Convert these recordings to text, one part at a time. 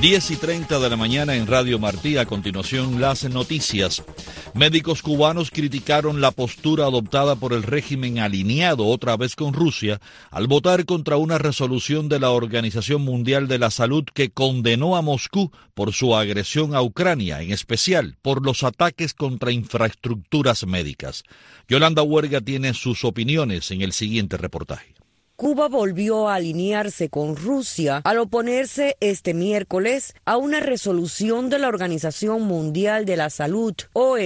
10:30 de la mañana en Radio Martí. A continuación, las noticias. Médicos cubanos criticaron la postura adoptada por el régimen alineado otra vez con Rusia al votar contra una resolución de la Organización Mundial de la Salud que condenó a Moscú por su agresión a Ucrania, en especial por los ataques contra infraestructuras médicas. Yolanda Huerga tiene sus opiniones en el siguiente reportaje. Cuba volvió a alinearse con Rusia al oponerse este miércoles a una resolución de la Organización Mundial de la Salud,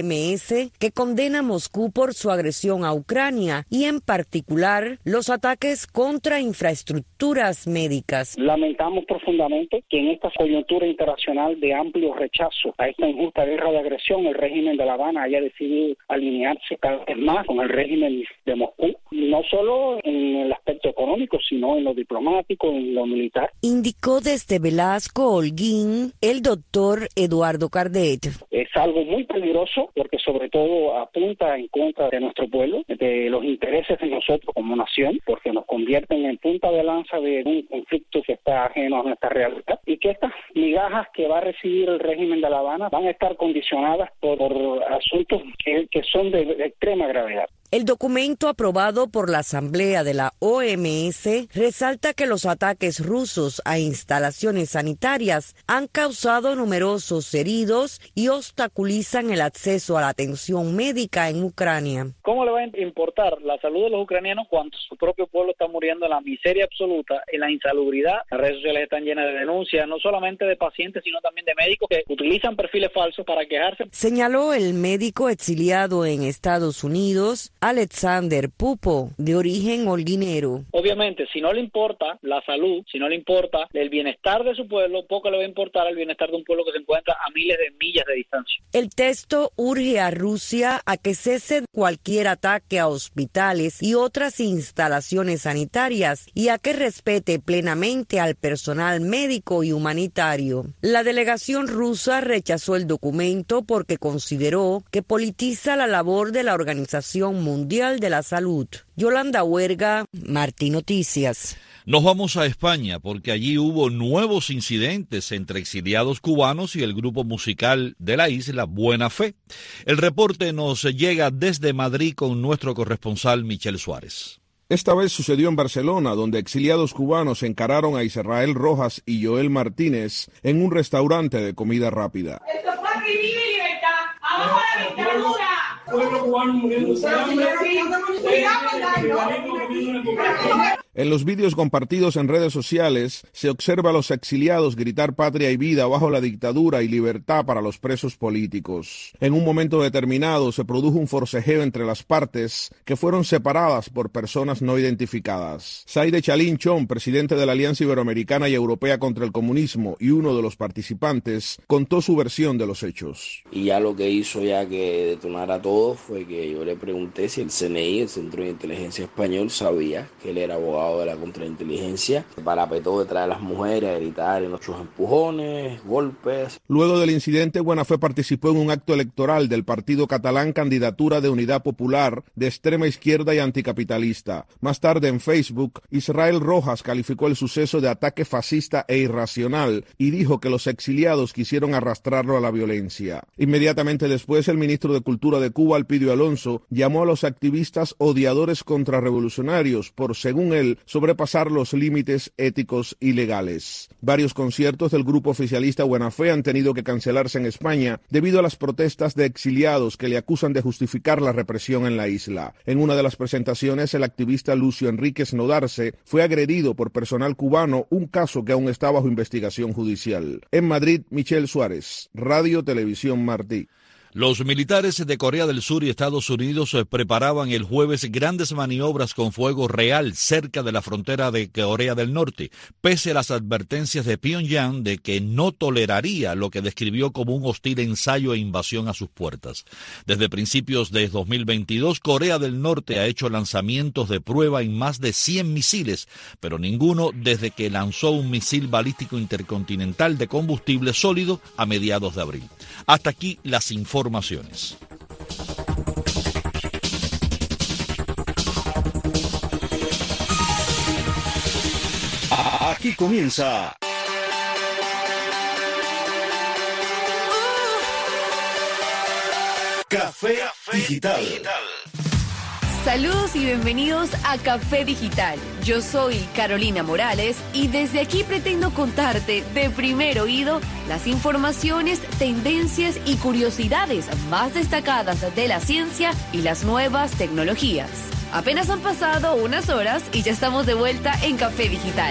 OMS, que condena a Moscú por su agresión a Ucrania y en particular los ataques contra infraestructuras médicas. Lamentamos profundamente que en esta coyuntura internacional de amplio rechazo a esta injusta guerra de agresión, el régimen de La Habana haya decidido alinearse cada vez más con el régimen de Moscú, no solo en el aspecto económico, sino en lo diplomático, en lo militar. Indicó desde Velasco, Holguín, el doctor Eduardo Cardet. Es algo muy peligroso porque sobre todo apunta en contra de nuestro pueblo, de los intereses de nosotros como nación, porque nos convierten en punta de lanza de un conflicto que está ajeno a nuestra realidad y que estas migajas que va a recibir el régimen de La Habana van a estar condicionadas por asuntos que son de extrema gravedad. El documento aprobado por la Asamblea de la OMS resalta que los ataques rusos a instalaciones sanitarias han causado numerosos heridos y obstaculizan el acceso a la atención médica en Ucrania. ¿Cómo le va a importar la salud de los ucranianos cuando su propio pueblo está muriendo en la miseria absoluta, en la insalubridad? Las redes sociales están llenas de denuncias, no solamente de pacientes, sino también de médicos que utilizan perfiles falsos para quejarse. Señaló el médico exiliado en Estados Unidos, Alexander Pupo, de origen holguinero. Obviamente, si no le importa la salud, si no le importa el bienestar de su pueblo, poco le va a importar el bienestar de un pueblo que se encuentra a miles de millas de distancia. El texto urge a Rusia a que cese cualquier ataque a hospitales y otras instalaciones sanitarias y a que respete plenamente al personal médico y humanitario. La delegación rusa rechazó el documento porque consideró que politiza la labor de la Organización Mundial de la Salud. Yolanda Huerga, Martí Noticias. Nos vamos a España porque allí hubo nuevos incidentes entre exiliados cubanos y el grupo musical de la isla Buena Fe. El reporte nos llega desde Madrid con nuestro corresponsal Michel Suárez. Esta vez sucedió en Barcelona, donde exiliados cubanos encararon a Israel Rojas y Joel Martínez en un restaurante de comida rápida. ¡Esto es patria y libertad! ¡Abajo la dictadura! Pueblo cubano muriendo de hambre. En los vídeos compartidos en redes sociales se observa a los exiliados gritar patria y vida bajo la dictadura y libertad para los presos políticos. En un momento determinado se produjo un forcejeo entre las partes que fueron separadas por personas no identificadas. Zaire Chalín Chon, presidente de la Alianza Iberoamericana y Europea contra el Comunismo y uno de los participantes, contó su versión de los hechos. Y ya lo que hizo ya que detonara todo fue que yo le pregunté si el CNI, el Centro de Inteligencia Español, sabía que él era abogado de la contrainteligencia. Se parapetó detrás de las mujeres a gritar en muchos empujones, golpes. Luego del incidente, Buena Fe participó en un acto electoral del partido catalán Candidatura de Unidad Popular de extrema izquierda y anticapitalista. Más tarde en Facebook, Israel Rojas calificó el suceso de ataque fascista e irracional y dijo que los exiliados quisieron arrastrarlo a la violencia. Inmediatamente después, el ministro de Cultura de Cuba, Elpidio Alonso, llamó a los activistas odiadores contrarrevolucionarios por, según él, sobrepasar los límites éticos y legales. Varios conciertos del grupo oficialista Buena Fe han tenido que cancelarse en España debido a las protestas de exiliados que le acusan de justificar la represión en la isla. En una de las presentaciones, el activista Lucio Enríquez Nodarse fue agredido por personal cubano, un caso que aún está bajo investigación judicial. En Madrid, Michel Suárez, Radio Televisión Martí. Los militares de Corea del Sur y Estados Unidos preparaban el jueves grandes maniobras con fuego real cerca de la frontera de Corea del Norte, pese a las advertencias de Pyongyang de que no toleraría lo que describió como un hostil ensayo e invasión a sus puertas. Desde principios de 2022, Corea del Norte ha hecho lanzamientos de prueba en más de 100 misiles, pero ninguno desde que lanzó un misil balístico intercontinental de combustible sólido a mediados de abril. Hasta aquí las informaciones. Aquí comienza Café Digital. Saludos y bienvenidos a Café Digital. Yo soy Carolina Morales y desde aquí pretendo contarte de primer oído las informaciones, tendencias y curiosidades más destacadas de la ciencia y las nuevas tecnologías. Apenas han pasado unas horas y ya estamos de vuelta en Café Digital.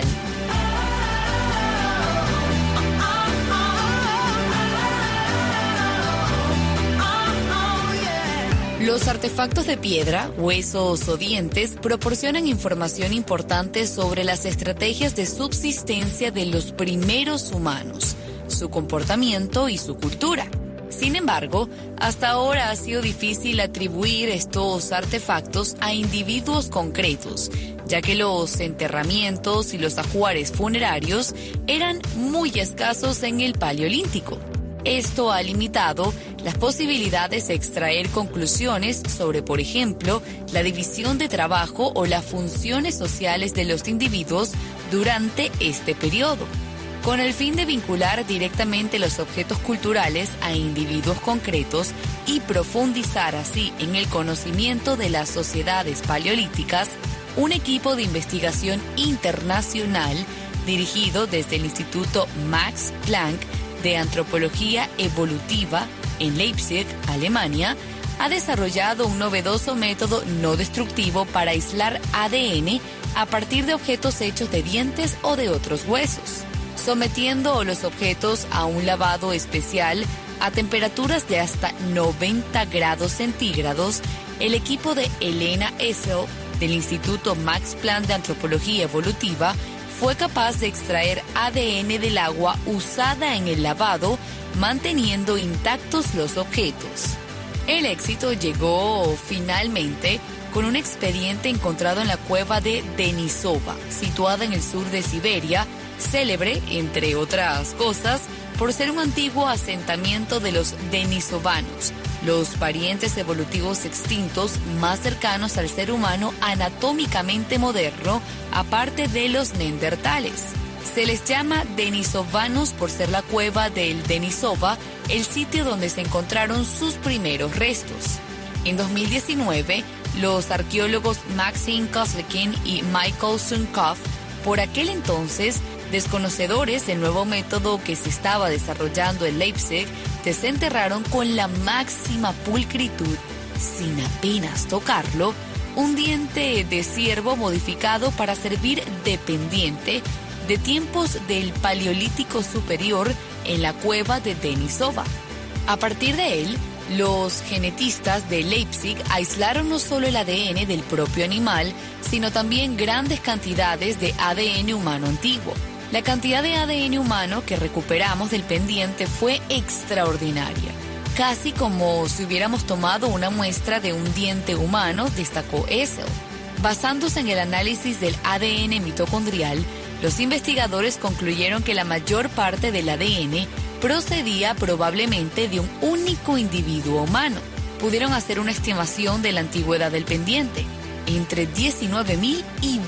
Los artefactos de piedra, huesos o dientes proporcionan información importante sobre las estrategias de subsistencia de los primeros humanos, su comportamiento y su cultura. Sin embargo, hasta ahora ha sido difícil atribuir estos artefactos a individuos concretos, ya que los enterramientos y los ajuares funerarios eran muy escasos en el Paleolítico. Esto ha limitado las posibilidades de extraer conclusiones sobre, por ejemplo, la división de trabajo o las funciones sociales de los individuos durante este periodo. Con el fin de vincular directamente los objetos culturales a individuos concretos y profundizar así en el conocimiento de las sociedades paleolíticas, un equipo de investigación internacional dirigido desde el Instituto Max Planck de Antropología Evolutiva en Leipzig, Alemania, ha desarrollado un novedoso método no destructivo para aislar ADN a partir de objetos hechos de dientes o de otros huesos. Sometiendo los objetos a un lavado especial a temperaturas de hasta 90 grados centígrados, el equipo de Elena Essel del Instituto Max Planck de Antropología Evolutiva fue capaz de extraer ADN del agua usada en el lavado, manteniendo intactos los objetos. El éxito llegó finalmente con un expediente encontrado en la cueva de Denisova, situada en el sur de Siberia, célebre, entre otras cosas, por ser un antiguo asentamiento de los denisovanos, los parientes evolutivos extintos más cercanos al ser humano anatómicamente moderno, aparte de los neandertales. Se les llama denisovanos por ser la cueva del Denisova, el sitio donde se encontraron sus primeros restos. En 2019, los arqueólogos Maxim Kozlekin y Michael Sunkov, por aquel entonces desconocedores del nuevo método que se estaba desarrollando en Leipzig, desenterraron con la máxima pulcritud, sin apenas tocarlo, un diente de ciervo modificado para servir de pendiente de tiempos del Paleolítico Superior en la cueva de Denisova. A partir de él, los genetistas de Leipzig aislaron no solo el ADN del propio animal, sino también grandes cantidades de ADN humano antiguo. La cantidad de ADN humano que recuperamos del pendiente fue extraordinaria, casi como si hubiéramos tomado una muestra de un diente humano, destacó Essel. Basándose en el análisis del ADN mitocondrial, los investigadores concluyeron que la mayor parte del ADN procedía probablemente de un único individuo humano. Pudieron hacer una estimación de la antigüedad del pendiente, entre 19.000 y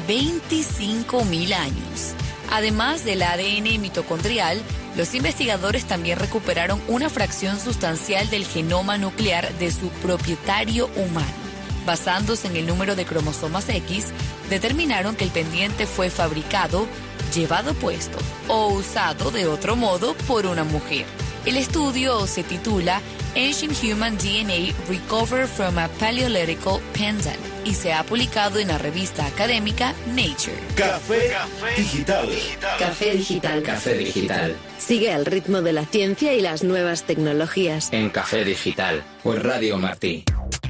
25.000 años. Además del ADN mitocondrial, los investigadores también recuperaron una fracción sustancial del genoma nuclear de su propietario humano. Basándose en el número de cromosomas X, determinaron que el pendiente fue fabricado, llevado puesto o usado de otro modo por una mujer. El estudio se titula Ancient Human DNA Recovered from a Paleolithical Pendant y se ha publicado en la revista académica Nature. Café Digital. Café Digital. Café Digital. Sigue el ritmo de la ciencia y las nuevas tecnologías. En Café Digital, por Radio Martí.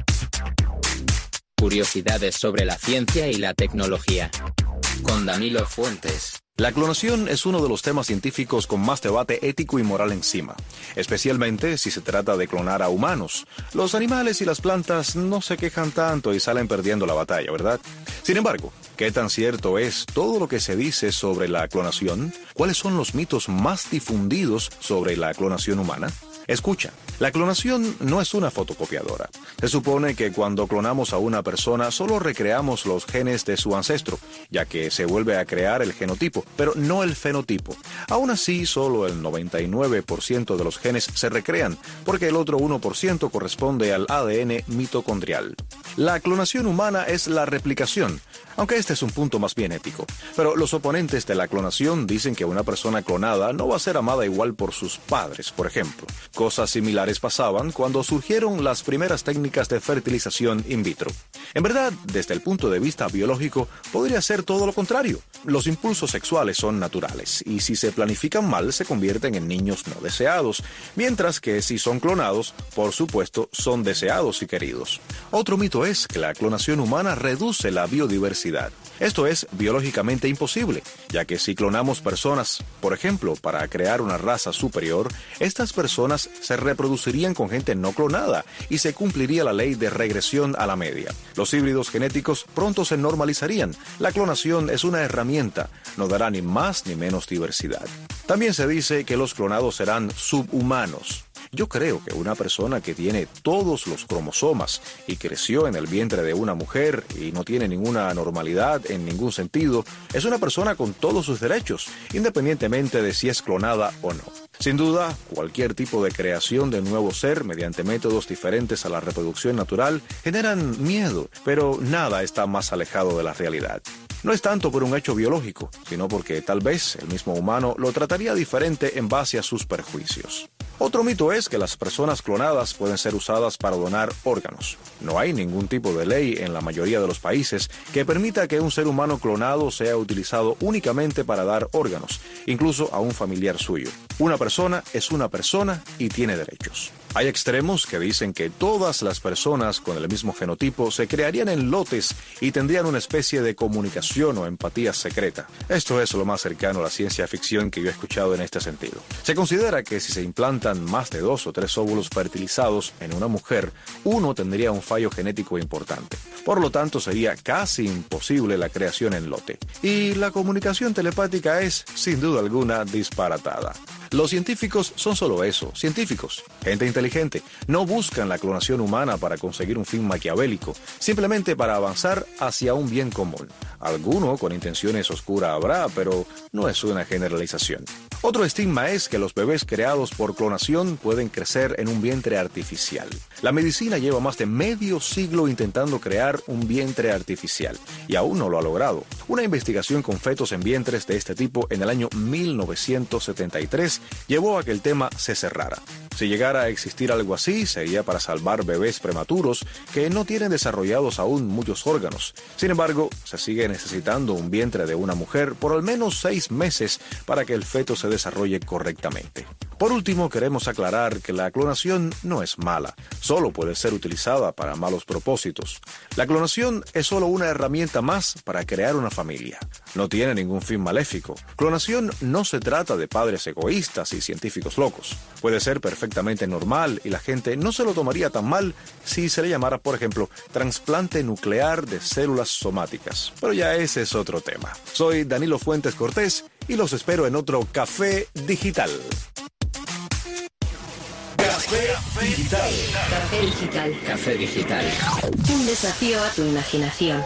Curiosidades sobre la ciencia y la tecnología. Con Danilo Fuentes. La clonación es uno de los temas científicos con más debate ético y moral encima, especialmente si se trata de clonar a humanos. Los animales y las plantas no se quejan tanto y salen perdiendo la batalla, ¿verdad? Sin embargo, ¿qué tan cierto es todo lo que se dice sobre la clonación? ¿Cuáles son los mitos más difundidos sobre la clonación humana? Escucha, la clonación no es una fotocopiadora. Se supone que cuando clonamos a una persona solo recreamos los genes de su ancestro, ya que se vuelve a crear el genotipo, pero no el fenotipo. Aún así, solo el 99% de los genes se recrean, porque el otro 1% corresponde al ADN mitocondrial. La clonación humana es la replicación, aunque este es un punto más bien ético. Pero los oponentes de la clonación dicen que una persona clonada no va a ser amada igual por sus padres, por ejemplo. Cosas similares pasaban cuando surgieron las primeras técnicas de fertilización in vitro. En verdad, desde el punto de vista biológico, podría ser todo lo contrario. Los impulsos sexuales son naturales, y si se planifican mal, se convierten en niños no deseados, mientras que si son clonados, por supuesto, son deseados y queridos. Otro mito es que la clonación humana reduce la biodiversidad. Esto es biológicamente imposible, ya que si clonamos personas, por ejemplo, para crear una raza superior, estas personas se reproducirían con gente no clonada y se cumpliría la ley de regresión a la media. Los híbridos genéticos pronto se normalizarían. La clonación es una herramienta, no dará ni más ni menos diversidad. También se dice que los clonados serán subhumanos. Yo creo que una persona que tiene todos los cromosomas y creció en el vientre de una mujer y no tiene ninguna anormalidad en ningún sentido, es una persona con todos sus derechos, independientemente de si es clonada o no. Sin duda, cualquier tipo de creación de nuevo ser mediante métodos diferentes a la reproducción natural generan miedo, pero nada está más alejado de la realidad. No es tanto por un hecho biológico, sino porque tal vez el mismo humano lo trataría diferente en base a sus perjuicios. Otro mito es que las personas clonadas pueden ser usadas para donar órganos. No hay ningún tipo de ley en la mayoría de los países que permita que un ser humano clonado sea utilizado únicamente para dar órganos, incluso a un familiar suyo. Una persona es una persona y tiene derechos. Hay extremos que dicen que todas las personas con el mismo genotipo se crearían en lotes y tendrían una especie de comunicación o empatía secreta. Esto es lo más cercano a la ciencia ficción que yo he escuchado en este sentido. Se considera que si se implantan más de 2 o 3 óvulos fertilizados en una mujer, uno tendría un fallo genético importante. Por lo tanto, sería casi imposible la creación en lote. Y la comunicación telepática es, sin duda alguna, disparatada. Los científicos son solo eso, científicos, gente inteligente. No buscan la clonación humana para conseguir un fin maquiavélico, simplemente para avanzar hacia un bien común. Alguno con intenciones oscuras habrá, pero no es una generalización. Otro estigma es que los bebés creados por clonación pueden crecer en un vientre artificial. La medicina lleva más de medio siglo intentando crear un vientre artificial y aún no lo ha logrado. Una investigación con fetos en vientres de este tipo en el año 1973 llevó a que el tema se cerrara. Si llegara a existir algo así, sería para salvar bebés prematuros que no tienen desarrollados aún muchos órganos. Sin embargo, se sigue necesitando un vientre de una mujer por al menos 6 meses para que el feto se desarrolle correctamente. Por último, queremos aclarar que la clonación no es mala, solo puede ser utilizada para malos propósitos. La clonación es solo una herramienta más para crear una familia. No tiene ningún fin maléfico. Clonación no se trata de padres egoístas y científicos locos. Puede ser perfectamente normal y la gente no se lo tomaría tan mal si se le llamara, por ejemplo, trasplante nuclear de células somáticas. Pero ya ese es otro tema. Soy Danilo Fuentes Cortés y los espero en otro Café Digital. Café Digital. Café Digital. Café Digital. Un desafío a tu imaginación.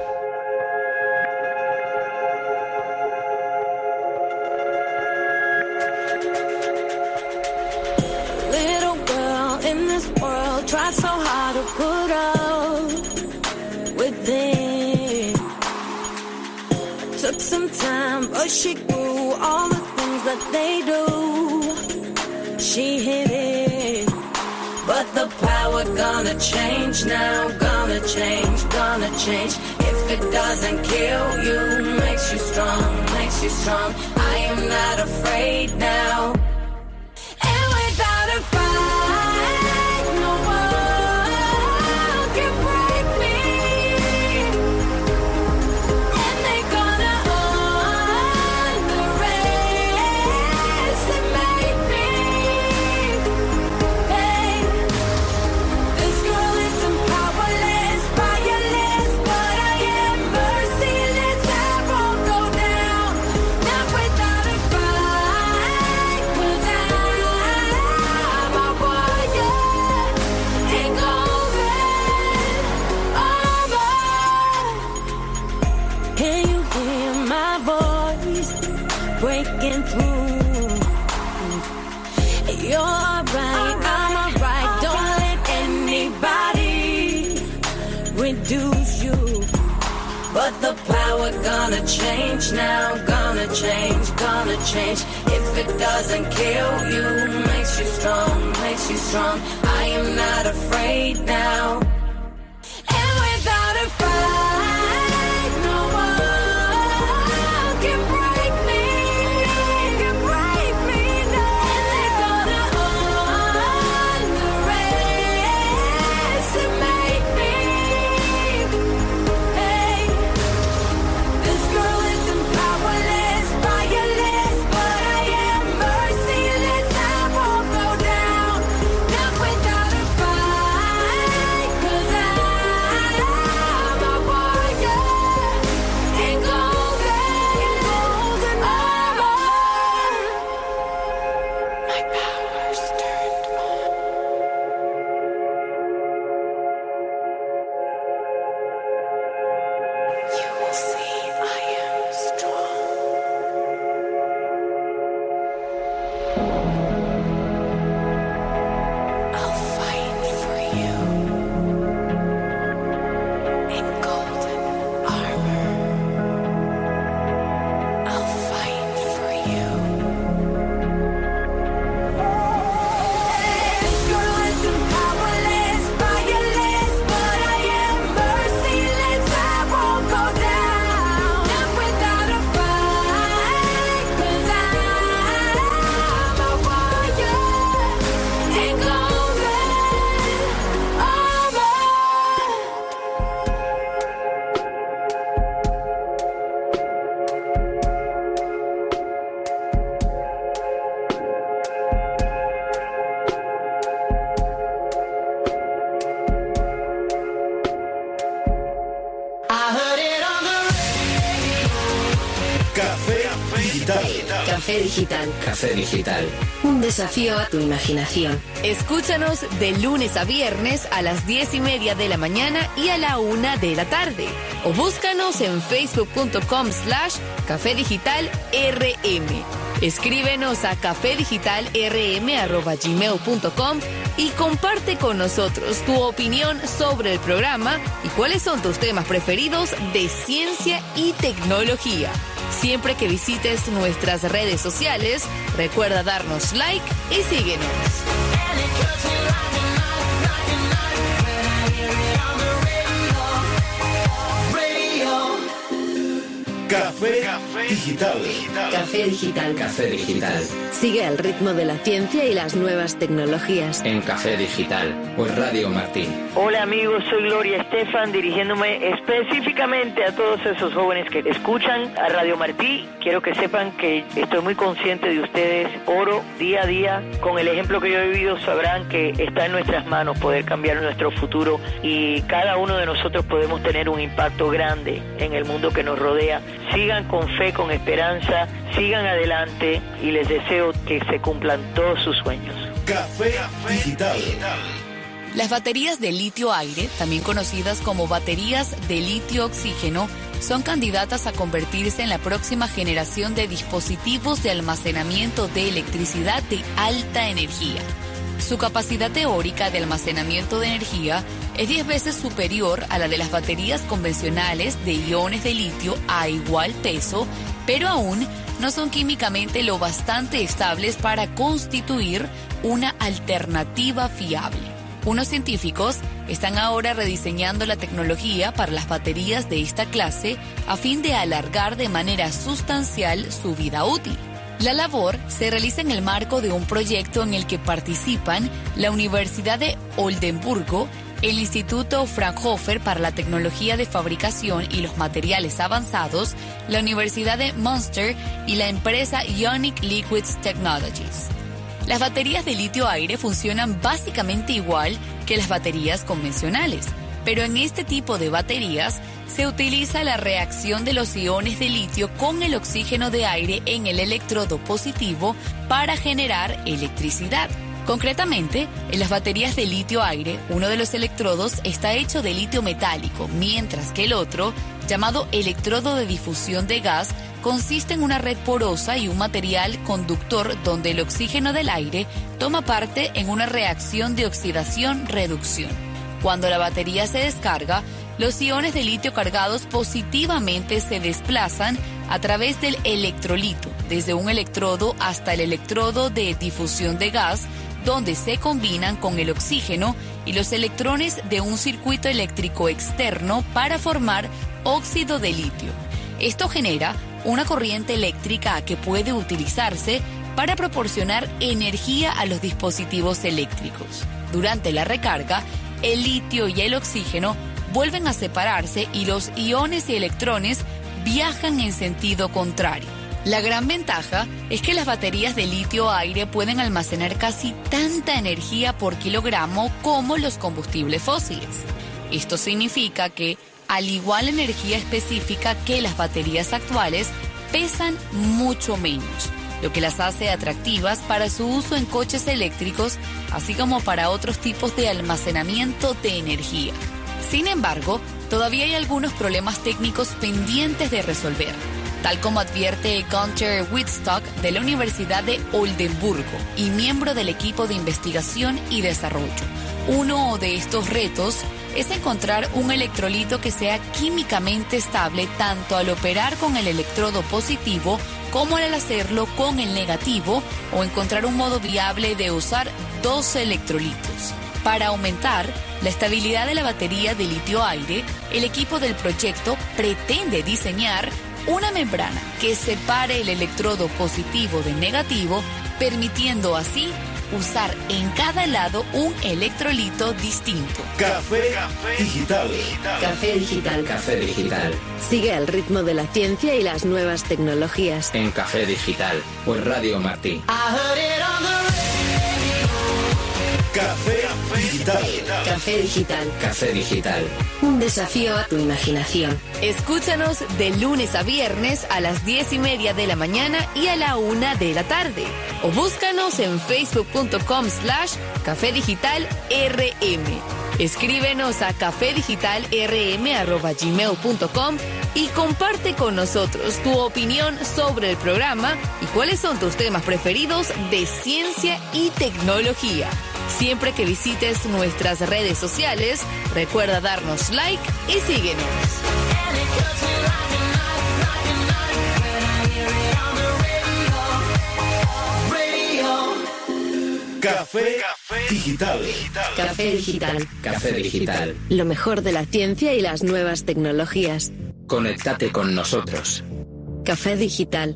Little girl in this world tried so hard to put up with it. Took some time, but she grew all the things that they do. She hit it, but the power gonna change now, gonna change, gonna change. If it doesn't kill you, makes you strong, makes you strong. I am not afraid now. And without a fight, no one can break me. And they gonna underestimate me. Hey, this girl isn't powerless, fireless, but I am merciless. I won't go down, not without a fight. Can you hear my voice breaking through? You're alright, I'm alright. Don't let anybody reduce you. But the power gonna change now, gonna change. If it doesn't kill you, makes you strong. I am not afraid now. And without a fight, no one can break me. No. And they're gonna underestimate me. Hey, this girl isn't powerless, fireless, but I am merciless. I won't go down, not without a fight, 'cause I'm a warrior in golden armor. My power's turned on. You will see I am strong. I'll fight for you in golden armor. I'll fight for you. This girl isn't powerless, fireless, but I am merciless. I won't go down, not without a fight, 'cause I'm a warrior in golden armor. I heard it on the Café Digital. Café Digital. Café Digital. Un desafío a tu imaginación. Escúchanos de lunes a viernes a las 10:30 de la mañana y a la 1 de la tarde. O búscanos en facebook.com/Café Digital RM. Escríbenos a cafedigitalrm@gmail.com y comparte con nosotros tu opinión sobre el programa y cuáles son tus temas preferidos de ciencia y tecnología. Siempre que visites nuestras redes sociales, recuerda darnos like y síguenos. Café Digital. Café Digital. Café Digital. Sigue el ritmo de la ciencia y las nuevas tecnologías. En Café Digital, por Radio Martín. Hola amigos, soy Gloria Estefan, dirigiéndome específicamente a todos esos jóvenes que escuchan a Radio Martí. Quiero que sepan que estoy muy consciente de ustedes. Oro día a día. Con el ejemplo que yo he vivido sabrán que está en nuestras manos poder cambiar nuestro futuro y cada uno de nosotros podemos tener un impacto grande en el mundo que nos rodea. Sigan con fe, con esperanza, sigan adelante y les deseo que se cumplan todos sus sueños. Café Digital. Las baterías de litio-aire, también conocidas como baterías de litio-oxígeno, son candidatas a convertirse en la próxima generación de dispositivos de almacenamiento de electricidad de alta energía. Su capacidad teórica de almacenamiento de energía es 10 veces superior a la de las baterías convencionales de iones de litio a igual peso, pero aún no son químicamente lo bastante estables para constituir una alternativa fiable. Unos científicos están ahora rediseñando la tecnología para las baterías de esta clase a fin de alargar de manera sustancial su vida útil. La labor se realiza en el marco de un proyecto en el que participan la Universidad de Oldenburgo, el Instituto Fraunhofer para la Tecnología de Fabricación y los Materiales Avanzados, la Universidad de Münster y la empresa Ionic Liquids Technologies. Las baterías de litio-aire funcionan básicamente igual que las baterías convencionales, pero en este tipo de baterías se utiliza la reacción de los iones de litio con el oxígeno de aire en el electrodo positivo para generar electricidad. Concretamente, en las baterías de litio-aire, uno de los electrodos está hecho de litio metálico, mientras que el otro, llamado electrodo de difusión de gas, consiste en una red porosa y un material conductor donde el oxígeno del aire toma parte en una reacción de oxidación-reducción. Cuando la batería se descarga, los iones de litio cargados positivamente se desplazan a través del electrolito, desde un electrodo hasta el electrodo de difusión de gas, donde se combinan con el oxígeno y los electrones de un circuito eléctrico externo para formar óxido de litio. Esto genera una corriente eléctrica que puede utilizarse para proporcionar energía a los dispositivos eléctricos. Durante la recarga, el litio y el oxígeno vuelven a separarse y los iones y electrones viajan en sentido contrario. La gran ventaja es que las baterías de litio-aire pueden almacenar casi tanta energía por kilogramo como los combustibles fósiles. Esto significa que, al igual energía específica que las baterías actuales, pesan mucho menos, lo que las hace atractivas para su uso en coches eléctricos, así como para otros tipos de almacenamiento de energía. Sin embargo, todavía hay algunos problemas técnicos pendientes de resolver, tal como advierte Gunther Wittstock de la Universidad de Oldenburgo y miembro del equipo de investigación y desarrollo. Uno de estos retos es encontrar un electrolito que sea químicamente estable tanto al operar con el electrodo positivo como al hacerlo con el negativo, o encontrar un modo viable de usar dos electrolitos. Para aumentar la estabilidad de la batería de litio-aire, el equipo del proyecto pretende diseñar una membrana que separe el electrodo positivo del negativo, permitiendo así usar en cada lado un electrolito distinto. Café Digital. Café Digital. Café Digital. Sigue al ritmo de la ciencia y las nuevas tecnologías. En Café Digital, por Radio Martí. Café Digital. Café Digital. Café Digital. Un desafío a tu imaginación. Escúchanos de lunes a viernes a las 10:30 de la mañana y a la 1 de la tarde. O búscanos en facebook.com/Café Digital RM. Escríbenos a cafedigitalrm@gmail.com y comparte con nosotros tu opinión sobre el programa y cuáles son tus temas preferidos de ciencia y tecnología. Siempre que visites nuestras redes sociales, recuerda darnos like y síguenos. Café Digital. Café Digital. Café Digital. Lo mejor de la ciencia y las nuevas tecnologías. Conéctate con nosotros. Café Digital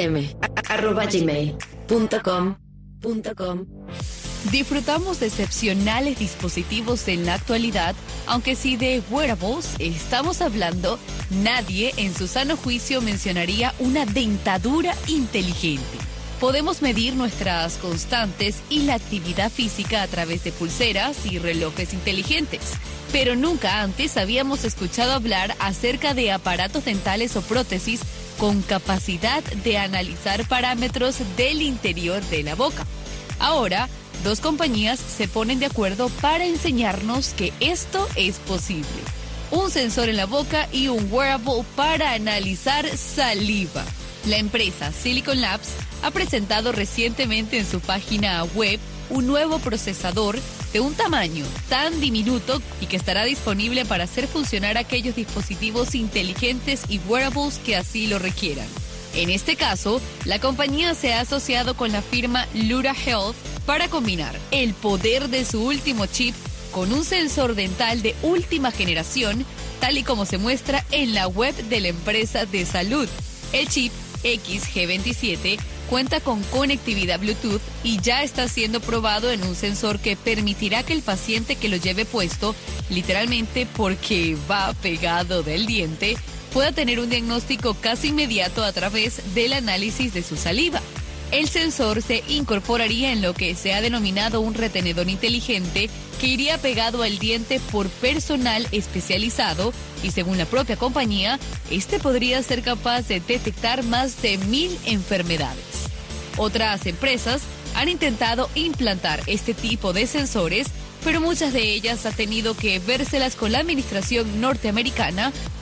rm@gmail.com. Disfrutamos de excepcionales dispositivos en la actualidad, aunque si de wearables estamos hablando, nadie en su sano juicio mencionaría una dentadura inteligente. Podemos medir nuestras constantes y la actividad física a través de pulseras y relojes inteligentes, pero nunca antes habíamos escuchado hablar acerca de aparatos dentales o prótesis con capacidad de analizar parámetros del interior de la boca. Ahora, dos compañías se ponen de acuerdo para enseñarnos que esto es posible. Un sensor en la boca y un wearable para analizar saliva. La empresa Silicon Labs ha presentado recientemente en su página web un nuevo procesador de un tamaño tan diminuto y que estará disponible para hacer funcionar aquellos dispositivos inteligentes y wearables que así lo requieran. En este caso, la compañía se ha asociado con la firma Lura Health para combinar el poder de su último chip con un sensor dental de última generación, tal y como se muestra en la web de la empresa de salud. El chip XG27 cuenta con conectividad Bluetooth y ya está siendo probado en un sensor que permitirá que el paciente que lo lleve puesto, literalmente porque va pegado del diente, pueda tener un diagnóstico casi inmediato a través del análisis de su saliva. El sensor se incorporaría en lo que se ha denominado un retenedor inteligente que iría pegado al diente por personal especializado y, según la propia compañía, este podría ser capaz de detectar más de 1000 enfermedades. Otras empresas han intentado implantar este tipo de sensores, pero muchas de ellas han tenido que vérselas con la administración norteamericana,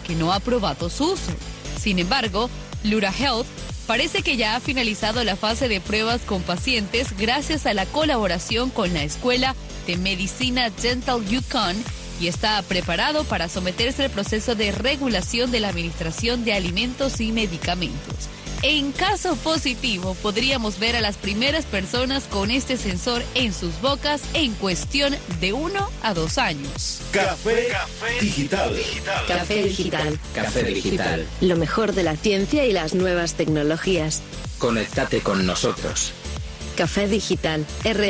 que no ha probado su uso. Sin embargo, Lura Health parece que ya ha finalizado la fase de pruebas con pacientes gracias a la colaboración con la Escuela de Medicina Dental UConn y está preparado para someterse al proceso de regulación de la administración de alimentos y medicamentos. En caso positivo, podríamos ver a las primeras personas con este sensor en sus bocas en cuestión de 1 a 2 años. Café Digital. Café Digital. Café Digital. Lo mejor de la ciencia y las nuevas tecnologías. Conéctate con nosotros. Café Digital.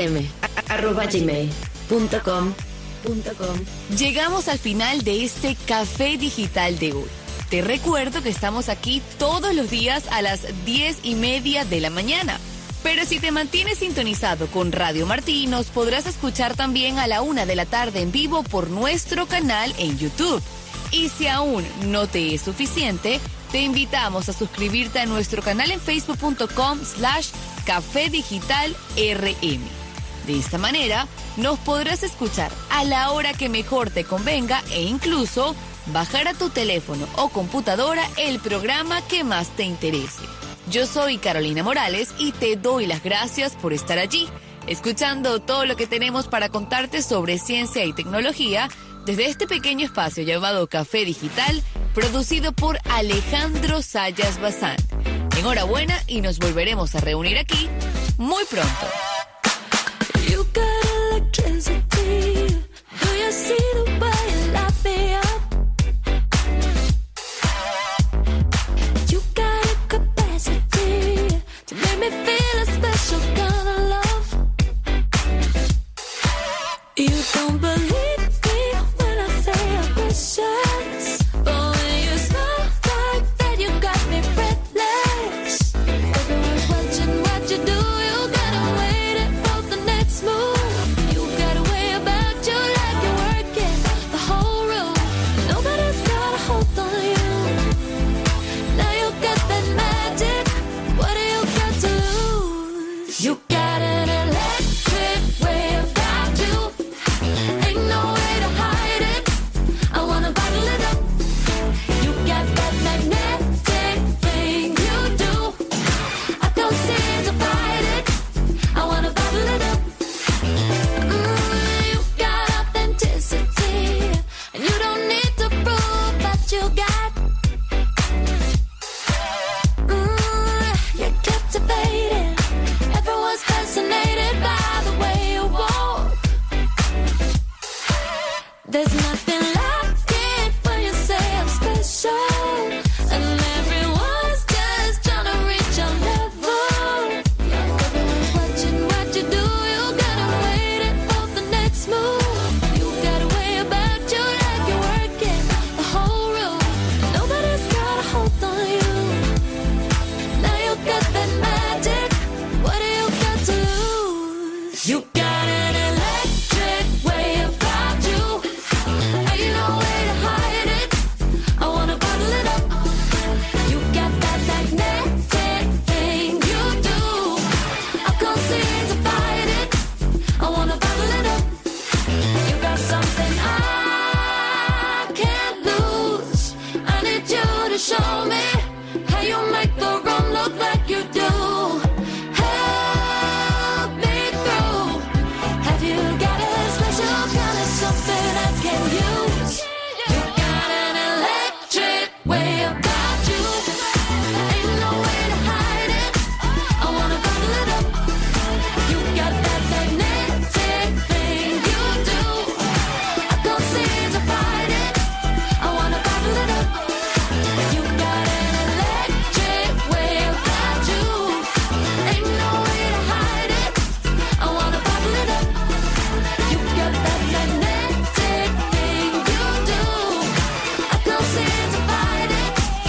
rm@gmail.com. Llegamos al final de este Café Digital de hoy. Te recuerdo que estamos aquí todos los días a las 10:30 de la mañana. Pero si te mantienes sintonizado con Radio Martí, nos podrás escuchar también a la 1 de la tarde en vivo por nuestro canal en YouTube. Y si aún no te es suficiente, te invitamos a suscribirte a nuestro canal en facebook.com/Café Digital RM. De esta manera, nos podrás escuchar a la hora que mejor te convenga e incluso bajar a tu teléfono o computadora el programa que más te interese. Yo soy Carolina Morales y te doy las gracias por estar allí, escuchando todo lo que tenemos para contarte sobre ciencia y tecnología desde este pequeño espacio llamado Café Digital, producido por Alejandro Sayas Bazán. Enhorabuena y nos volveremos a reunir aquí muy pronto. You got electricity. Do you see the way you light me up? You got a capacity to make me feel a special kind of love. You don't believe me when I say I'm precious, but when you smile like that, you got me breathless. Everyone's watching what you do. You gotta wait it for the next move. You got a way about you like you're working the whole room. Nobody's got a hold on you. Now you got that magic. What do you got to lose? You got an electric way about you. Ain't no way to hide it. I wanna bottle it up. You got that magnetic thing you do. I don't seem to fight it. I wanna bottle it up. You got authenticity, and you don't need to prove that you got. You're captivating. Everyone's fascinated by the way you walk. There's nothing like it when you say I'm special, and everyone's just trying to reach your level. Everyone's watching what you do. You gotta wait it for the next move. You got a way about you like you're working the whole room. Nobody's got a hold on you. Now you got that magic. What do you got to lose? You got an electric way about you. Ain't no way to hide it. I wanna bottle it up. You got that magnetic thing you do. I can't seem to fight it. I wanna bottle it up. You got something I can't lose. I need you to show me how you make the